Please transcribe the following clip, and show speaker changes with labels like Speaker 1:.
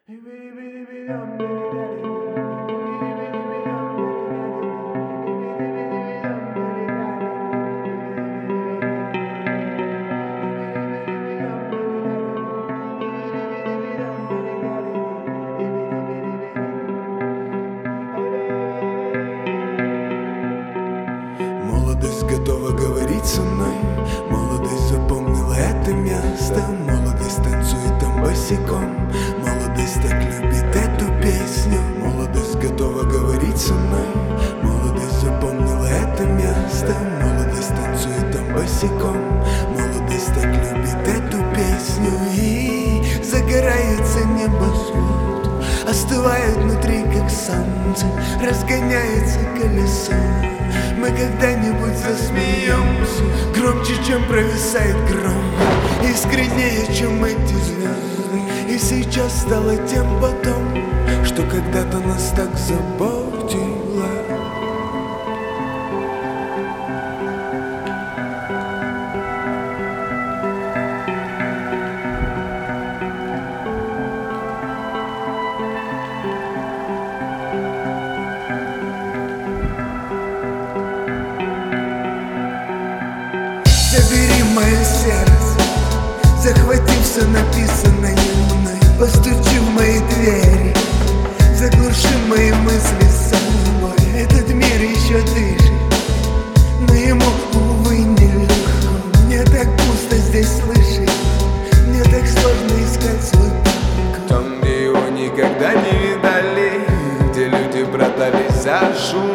Speaker 1: Молодость готова говорить со мной. Молодость запомнила это место. Молодость танцует там босиком. Молодость так любит эту песню. Молодость готова говорить со мной. Молодость запомнила это место. Молодость танцует там босиком. Молодость так любит эту песню. И загорается небосвод, остывает внутри, как солнце, разгоняется колесо. Мы когда-нибудь засмеемся громче, чем провисает гром, искреннее, чем эти звезды. И сейчас стало тем потом, что когда-то нас так заботило. Забери мое сердце, захвати все написанное мной. Постучи в мои двери, заглуши мои мысли собой. Этот мир еще дышит, но ему, увы, нелегко. Мне так пусто здесь слышать, мне так сложно искать свой покой.
Speaker 2: Там, где его никогда не видали, где люди продались за шум.